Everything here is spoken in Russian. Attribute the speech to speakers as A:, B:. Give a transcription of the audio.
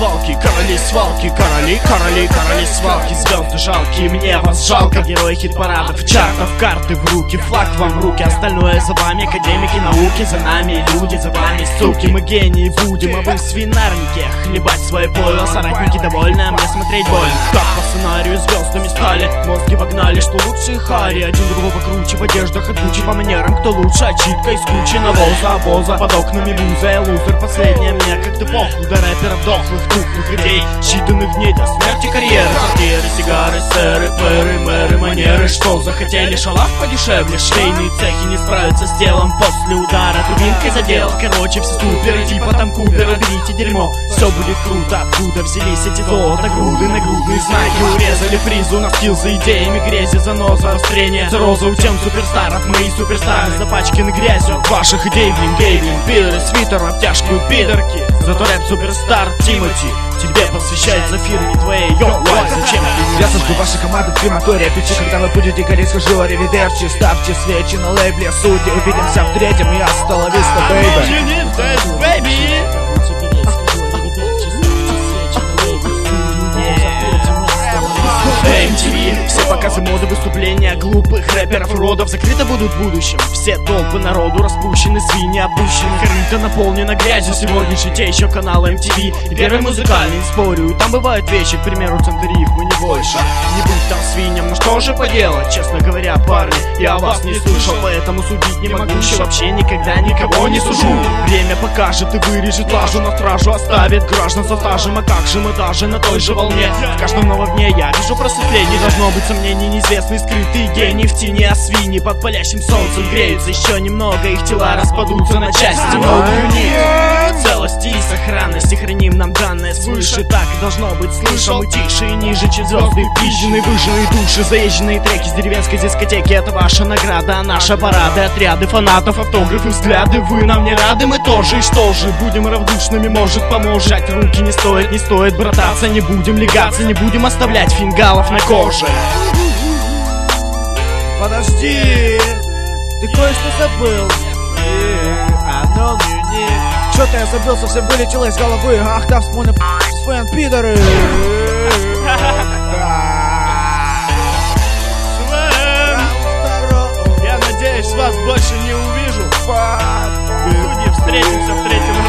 A: свалки, короли свалки, короли, короли, короли свалки. Звезды жалкие, мне вас жалко. Герои хит-парадов, чартов, карты в руки, флаг вам в руки. Остальное за вами, академики науки. За нами люди, за вами суки. Мы гении будем, а вы свинарники. Хлебать свое пойло, соратники довольны, а мне смотреть больно. Как по сценарию звездами стали, мозги вогнали, что лучше хари. Один другого круче, в одеждах и тучи, по манерам кто лучше. Очитка из кучи навоза, обоза, под окнами буза. Я лузер, последняя мне как-то похуй. До рэперов дохлых, тухлых людей, считанных дней до смерти карьеры. Квартиры, сигары, сэры, пэры, мэры, манеры. Что захотели, шалаш подешевле. Швейные цехи не справятся с делом после удара дубинкой задел. Короче, все суперы, типа там Купера. Берите дерьмо, все будет круто. Откуда взялись эти золото груды? Нагрудные знаки урезали фризу. На скилл за идеями грези, заноза, обострение. Роза у тем суперстаров, мои суперстары запачканы грязью ваших идей, блин, гей, блин. Пидоры, свитер, обтяжку, пидорки. Зато рэп суперстар Тимати тебе посвящается фирме твоей. Йоу, зачем ты?
B: Я сожгу ваши команды в крематории. Печи, когда вы будете гореть, скажу аривидерчи. Ставьте свечи на лейбле, судьи. Увидимся в третьем, я столовиста, бэйби.
A: MTV, все показы моды, выступления глупых рэперов родов закрыты будут в будущем. Все толпы народу распущены, свиньи опущены, корыто наполнено грязью. Сегодняшний те еще канал MTV и первый музыкальный, не спорю. Там бывают вещи, к примеру, центр рифмы, не больше. Не будь там свиньям, ну что же поделать? Честно говоря, парни, я вас не слышал, поэтому судить не могущий. Вообще никогда никого не сужу. Время покажет и вырежет лажу, на стражу оставит граждан со стажем. А как же мы даже на той же волне? В каждом новом дне я вижу просветление. Не должно быть сомнений, неизвестные скрытые гении в тени, а свиньи под палящим солнцем греются. Еще немного, их тела распадутся на части. Но целости и сохранности храним нам данное свыше. Так и должно быть, слышал. Мы тише и ниже, чем звезды. Пизженные, выжженные души, заезженные треки с деревенской дискотеки. Это ваша награда, а наша парады, отряды фанатов, автографы, взгляды. Вы нам не рады, мы тоже. И что же, будем равнодушными, может поможет. Жать руки не стоит брататься. Не будем легаться, не будем оставлять фингалов на коже.
B: Подожди, ты кое-что забыл. Чё-то я забыл, совсем вылетело из головы. Ах да, вспомнил свои пидоры.
A: Я надеюсь, вас больше не увижу. Судьи, встретимся в третьем